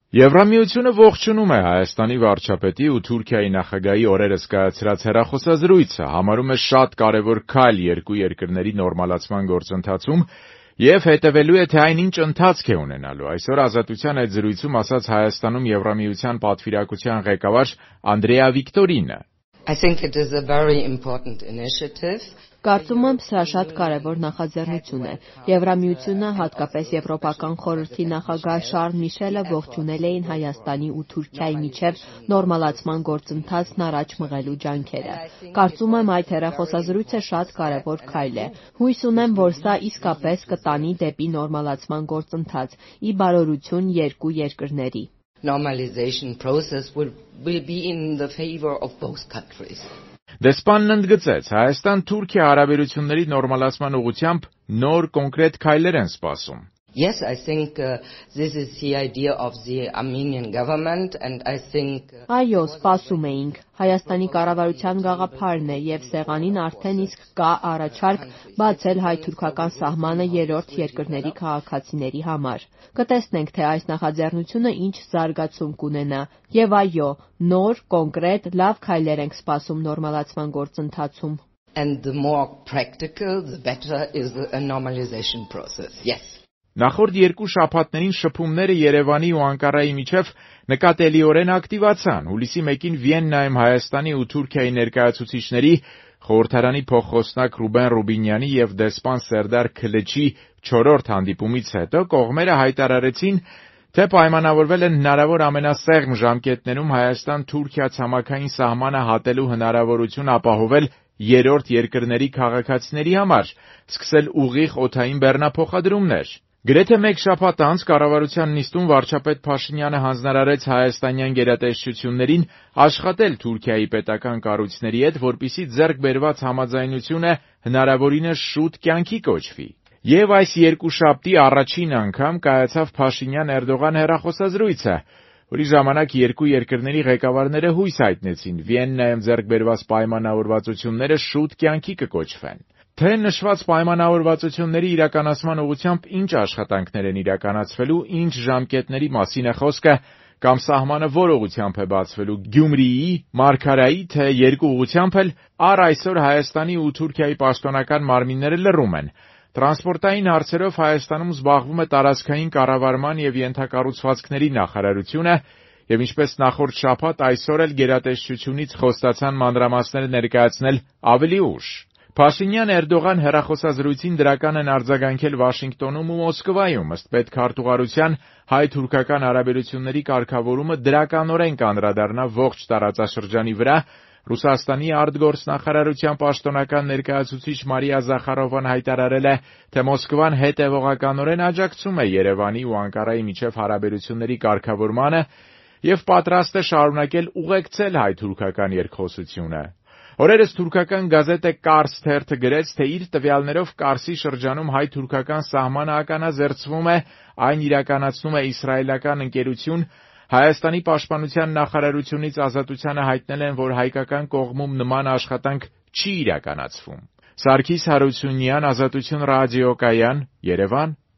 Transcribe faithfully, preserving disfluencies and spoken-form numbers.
Եվրամիությունը ողջունում է Հայաստանի վարչապետի ու Թուրքիայի նախագահի օրերս կայացրած հեռախոսազրույցը, համարում է շատ կարևոր քայլ երկու երկրների նորմալացման գործընթացում և հետևելու է, թե այն ինչ ընթացք է ունենալու։ Այսօր Ազատության այդ զրույցում ասաց Հայաստանում Եվրամիության պատվիրակության ղեկավար Անդրեա Վիկտորինը. I think it is a very important initiative. Կարծում եմ, սա շատ կարևոր նախաձեռնություն է։ Եվրամիությունը, հատկապես Եվրոպական խորհրդի նախագահ Շարլ Միշելը ողջունել էին Հայաստանի ու Թուրքիայի միջև նորմալացման գործընթացն առաջ մղելու ջանքերը։ Կարծում եմ, այդ հեռախոսազրույցը շատ կարևոր քայլ է։ Հույս ունեմ, որ սա իսկապես կտանի դեպի նորմալացման գործընթաց՝ ի բարօրություն երկու երկրների։ Normalization process will, will be in the favor of both countries. Դեսպանն ընդգծեց, Հայաստան-Թուրքիա հարաբերությունների նորմալացման ուղղությամբ նոր կոնկրետ քայլեր են սպասում։ Yes, I think uh, this is the idea of the Armenian government and I think Այո, սպասում էինք։ Հայաստանի կառավարության գաղափարն է եւ սեղանին արդեն իսկ կա առաջարկ բացել հայ-թուրքական սահմանը երրորդ երկրների քաղաքացիների համար։ Կտեսնենք, թե այս նախաձեռնությունը ինչ զարգացում կունենա։ Եվ այո, նոր, կոնկրետ, լավ քայլեր ենք սպասում նորմալացման գործընթացում։ And the more practical, the better is a normalization process. Yes. Նախորդ երկու շաբաթներին շփումները Երևանի ու Անկարայի միջև նկատելիորեն ակտիվացան։ Հուլիսի մեկին Վիեննայում Հայաստանի ու Թուրքիայի ներկայացուցիչների, խորհրդարանի փոխխոսնակ Ռուբեն Ռուբինյանի եւ դեսպան Սերդար Քլեչի չորրորդ հանդիպումից հետո կողմերը հայտարարեցին, թե պայմանավորվել են հնարավոր ամենասեղմ ժամկետներում Հայաստան-Թուրքիա ցամաքային սահմանը հատելու հնարավորություն ապահովել երրորդ երկրների քաղաքացիների համար, սկսել ուղիղ օդային բեռնափոխադրումներ։ Գրեթե մեկ շաբաթ անց կառավարության նիստում վարչապետ Փաշինյանը հանձնարարեց հայաստանյան գերատեսչություններին աշխատել Թուրքիայի պետական կառույցների հետ, որպեսզի ձեռք բերված համաձայնությունը հնարավորինս շուտ կյանքի կոչվի։ Եվ այս երկուշաբթի առաջին անգամ կայացավ Փաշինյան-Էրդողան հեռախոսազրույցը, որի ժամանակ երկու երկրների ղեկավարները հույս հայտնեցին Վիեննայում ձեռք բերված պայմանավորվածությունները շուտ կյանքի կկոչվեն։ Թե նշված պայմանավորվածությունների իրականացման ուղղությամբ ինչ աշխատանքներ են իրականացվելու, ինչ ժամկետների մասին է խոսքը, կամ սահմանը որ ուղղությամբ է բացվելու Գյումրիի, Մարգարայի, թե երկու ուղղությամբ էլ, առ այսօր Հայաստանի ու Թուրքիայի պաշտոնական մարմինները լռում են։ Տրանսպորտային հարցերով Հայաստանում զբաղվում է տարածքային կառավարման եւ ենթակառուցվածքների նախարարությունը, եւ ինչպես նախորդ շաբաթ, այսօր էլ գերատեսչությունից խոստացան մանրամասները ներկայացնել ավելի ուշ։ Փաշինյան-Էրդողան հեռախոսազրույցին դրական են արձագանքել Վաշինգտոնում ու Մոսկվայում, ըստ պետքարտուղարության հայ-թուրքական հարաբերությունների կարգավորումը դրականորեն կանդրադառնա ողջ տարածաշրջանի վրա։ Ռուսաստանի արտգործնախարարության պաշտոնական ներկայացուցիչ Մարիա Զախարովան հայտարարել է, թե Մոսկվան հետևողականորեն աջակցում է Երևանի ու Անկարայի միջև հարաբերությունների կարգավորմանը եւ պատրաստ է շարունակել ուղեկցել հայ-թուրքական երկխոսությունը։ Օրերս թուրքական գազետը Կարս թերթը գրեց, թե իր տվյալներով Կարսի շրջանում հայ-թուրքական սահմանը ականազերծվում է, այն իրականացնում է իսրայելական ընկերություն։ Հայաստանի պաշտպանության նախարարությունից Ազատությանը հայտնել են, որ հայկական կողմում նման աշխատանք չի իրականացվում։ Սարգիս Հարությունյան, Ազատություն ռադիոկայան, Երևան։